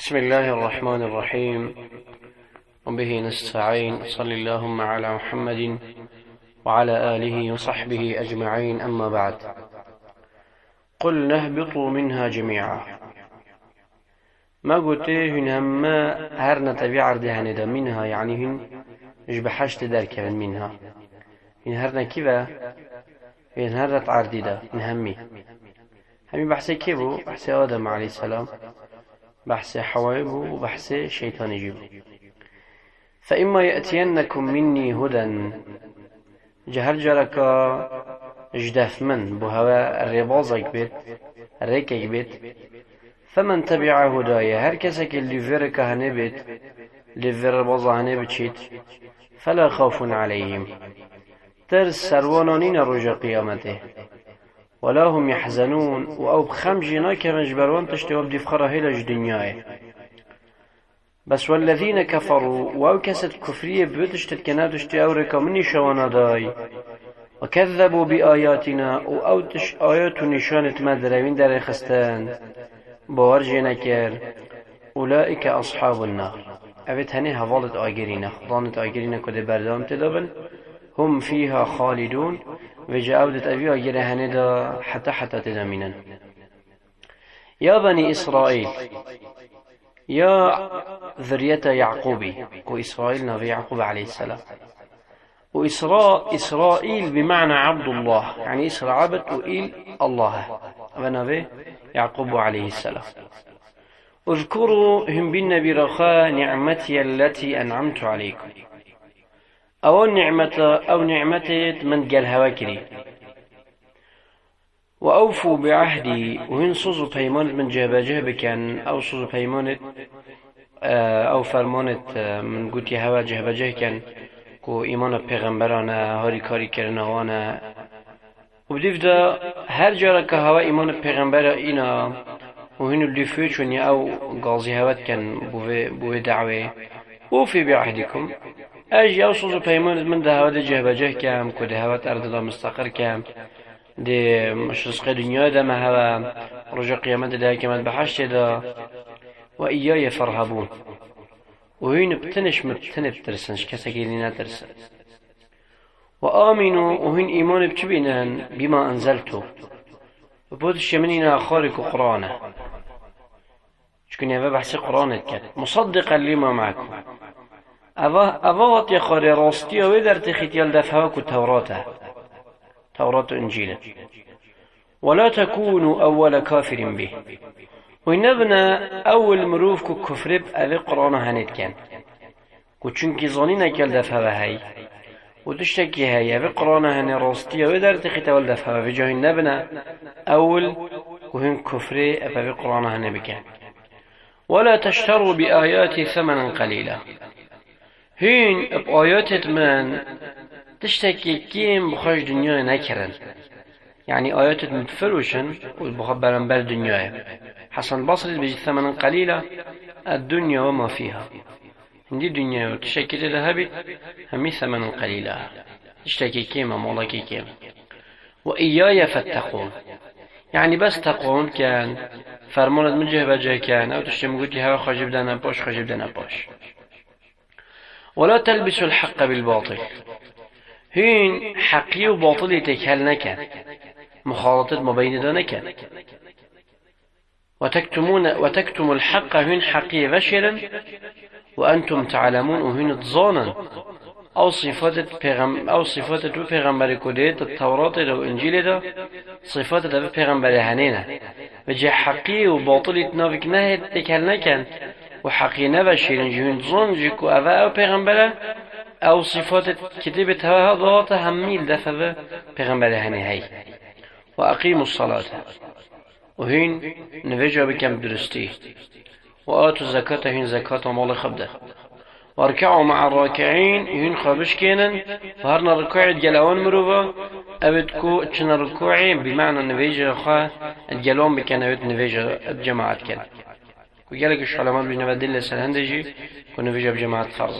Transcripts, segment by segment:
بسم الله الرحمن الرحيم وبه نستعين. صلى اللهم على محمد وعلى آله وصحبه أجمعين. أما بعد، قل نهبطوا منها جميعا. ما قلت هن هر نتبع عرضها ندى منها، يعني هن مش بحشت درك منها، هن هر نكبة، هن هر عرضي دا همي بحث كيبو، بحث آدم عليه السلام، بحث حوائبه، وبحث شيطان يجيبه. فإما يأتينكم مني هدى، جهر جركا جدف من بهوا الرباضك بيت الريكك بيت، فمن تبع هدايا، هر كسك اللي فرك هنبت اللي الرباض هنبت شيت، فلا خوف عليهم، ترس سروانانين رجا قيامته، ولا هم يحزنون، وأو بخمجنا كمجبرون تشتوى بدفخرة هلاج دنياي. بس والذين كفروا، وأو كست كفرية بتشتت كنا تشتي أورك مني شوانا داي، وكذبوا بآياتنا، وأو تش آيات نشانة مدرين در خستان بورجنا كير، أولئك أصحاب النار. أبت هني هفالت آجرين، خضانت آجرين كده بردام تدابن، هم فيها خالدون، وجاء أودت أبي آجر هندا حتى تدامنا. يا بني إسرائيل، يا ذرية يعقوبي، وإسرائيل نبي يعقوب عليه السلام، إسرائيل بمعنى عبد الله، يعني إسراء عبد وإيل الله، ونبي يعقوب عليه السلام. اذكروا هم بالنبي رخاء نعمتي التي أنعمت عليكم، أو نعمة من قال هواكري، وأوفوا بعهدي، وهن صوصوا بيمانة من جهبجه كان، أو صوصوا بيمانة أو فرمانة من قوتي هوا جهبجه كان، كو إيمان پیغمبرانا هاری کاری کرنه وانا، وبديف دا هر جارة كهوا إيمان پیغمبر إنا، وهن اللي فيتشوني أو قاضي هوات كان بوه دعوه. وفي بعهدكم، أجي أوصل بيمان من ده هوا ده جهبجه كام، كو ده هوات أرض ده مستقر كام، ده مش رزق دنيا ده ما هوا رجع قيامت ده كمت بحشت ده، وإياي فرهبون، وهين بتنش متنب ترسنش كسا قيلنا ترسن. وآمنوا، وهين إيمان بتبينان بما أنزلته، وبودش مننا خارق قرآنه، شكون يبقى بحث قرآنه كان مصدقا لما معكم، أضغط يا خاري راستي ويدر تخيتيال دفهاك التوراة، توراة إنجيل. ولا تكونوا أول كافر به، وينبنا أول مروف كفر بأذي قرآن هنيت كان، وچونكي ظنينا كال دفها هاي، وتشتكي هاي أذي قرآن هني راستي ويدر تخيتيال دفها، بجاه نبنا أول وهن كفر أذي قرآن هني بكان. ولا تشتروا بآياتي ثمنا قليلا، هين بآيات من تشتكي كيم بخش دنيا نكرن، يعني آيات متفروشن والبخبرن بل دنيا. حسن البصري بيجي ثمنا قليلا الدنيا وما فيها، هندي الدنيا وتشتكي ذهبت همي ثمنا قليلا، تشتكي كيما مولاكي كيما. وإياي فاتقون، يعني بس تقون كان فرمانت من جهة بجه كان، أو تشتم قلتي هوا خجب دانا باش. ولا تلبسوا الحق بالباطل، هين حقي وباطل تكهل نكن، مخالطة مبين دا نكن. وتكتموا الحق، هين حقي غشرا وأنتم تعلمون، وهين تظانا. أو صفات پیغمبر کدیت التوراة دا و انجیل دا، صفات دا پیغمبر هنینا، وجه حقی و باطلی تنافق نهید تکل نکن، و حقی نبشیرن جهون ظن جکو او پیغمبره، او صفات کتاب توهات همیل دفع پیغمبر هنی هی. و اقیموا الصلاة، و هین نویجا بکم درستی، و آتوا الزکاة، هین زکاة مال خبده. واركعوا مع الراكعين، هين خابش كينن، وهرنا ركوع الجلوان مروبا، أبدكو تشنا ركوعي بمعنى نفيجة خا الجلوان بكان أبد نفيجة بجماعة كان، وقالك الشعلمات بجنبادل السلهندجي ونفيجة بجماعة فرض.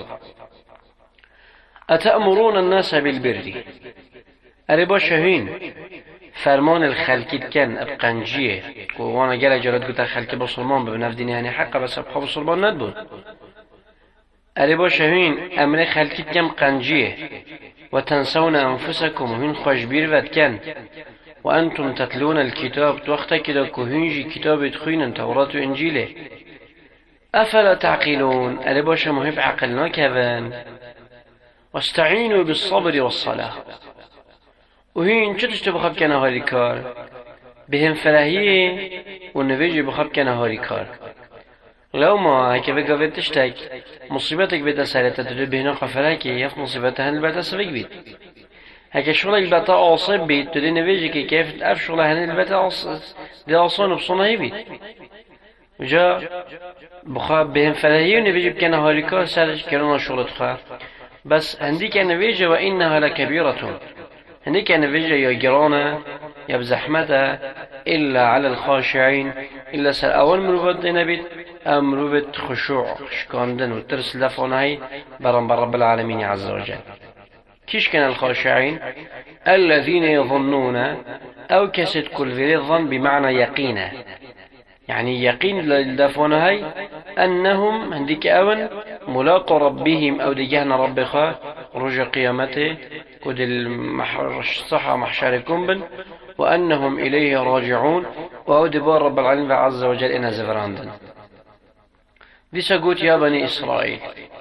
أتأمرون الناس بالبر، أربا شهين فرمان الخلقیت کن ابقنجیه و وانا گل جرات گوتا خلقی بسلمان ببنف دینی هنی حقا بس ابقا بسلمان ندبون اره باشه هین امر خلقیت کن قنجیه و تنسون انفسکم هین خوشبیر ود کن و انتم تتلون الكتاب توقتا كده كهنجي كتاب تخوين توراة و انجيله افلا تعقلون اره باشه مهم عقلنا كذن واستعينوا بالصبر والصلاة وهين چه تشتو بخب کنه هاری کار بهم فلاحیه و نویجی بخب کنه هاری کار لو ما هكا بقى تشتك مصيبتك بدا سالتا تدو بهنا قفلاك يف مصيبتها البتا سبق بيت هكا شغلك البتا عاصب بيت تدو نويجي كي كيف تقف شغلها هن البتا دي عاصان بصنعي بيت وجا بخاب بهم فلاحية ونويجي بكنا هاري كار سالش كرونا شغلت خواه بس هنديك نويجي وإنها لكبيرة هنديك نويجي يا جرانا يا بزحمته إلا على الخاشعين إلا سر أول مروبات نبيت مروبة خشوع شكاندن وترس لفونهاي برم رب العالمين عز وجل كيش كان الخاشعين الذين يظنون أو كسد كل ذي الظن بمعنى يقينه يعني يقين للدفونهاي أنهم هنديك أون ملاقوا ربهم أو دجهنا ربخا رجع قيامته كد الصحة محشركم بن وأنهم إليه راجعون وهو دبار رب العالمين عز وجل إنا زفراندن دي سقوت يا بني إسرائيل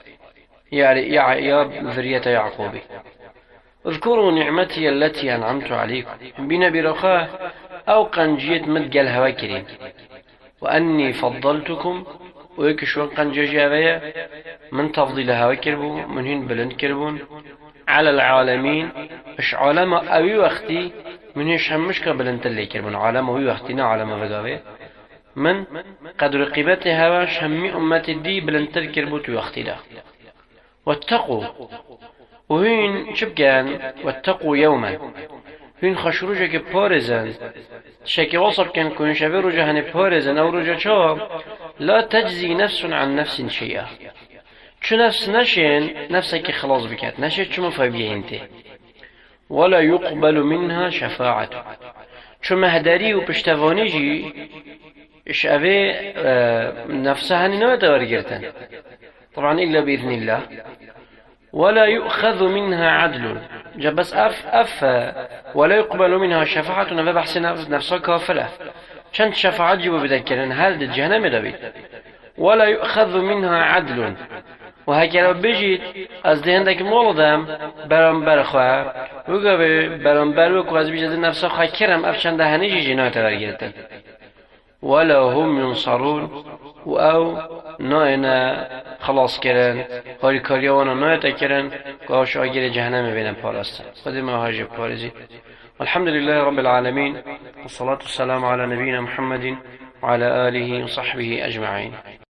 يا ذرية يعقوب اذكروا نعمتي التي أنعمت عليكم بنا برخاء أو قنجية مدقل هواكرين وأني فضلتكم ويكشون قنجة من تفضيل هواكربو من هن بلند كربون على العالمين اش عالم أوي وقتي من هش همش كبلند اللي كربون عالم أوي وقتنا عالم وقاوي من قدر قيمته هواش همي أمتي دي بلند كربو تو وقتي ده واتقوا وهين شبكان واتقوا يوما هين خشروجة كبارزن شكي وصف كان كون شبه رجا هني بارزن أو رجا شاب لا تجزي نفس عن نفس شيئا شو نفس نشين نفسك خلاص بكات نشيت شو مفابيه انت ولا يقبل منها شفاعة شو مهداري وبشتفانيجي اش أبي نفسها هني نوى تورجرتن طبعا إلا بإذن الله ولا يؤخذ منها عدل جاب بس أف ولا يقبل منها شفاعة نفى بحث نفسها كافلة شنت شفاعة جيبوا بذكرن هل دي جهنم دبيت ولا يؤخذ منها عدل وهكذا بيجيت از دهندك مولدم برانبر خواه وقابه برانبر وكو از بيجد نفسها خواه كرم افشان دهنيجي جنات ورگرتن ولا هم ينصرون او ناینا خلاص کرن هاری کاریوانا نایتا کرن گاهش آگیر جهنم بینن پاراستن خود ما هاجب پارزی والحمد لله رب العالمين والصلاة والسلام على نبينا محمد وعلى آله وصحبه أجمعين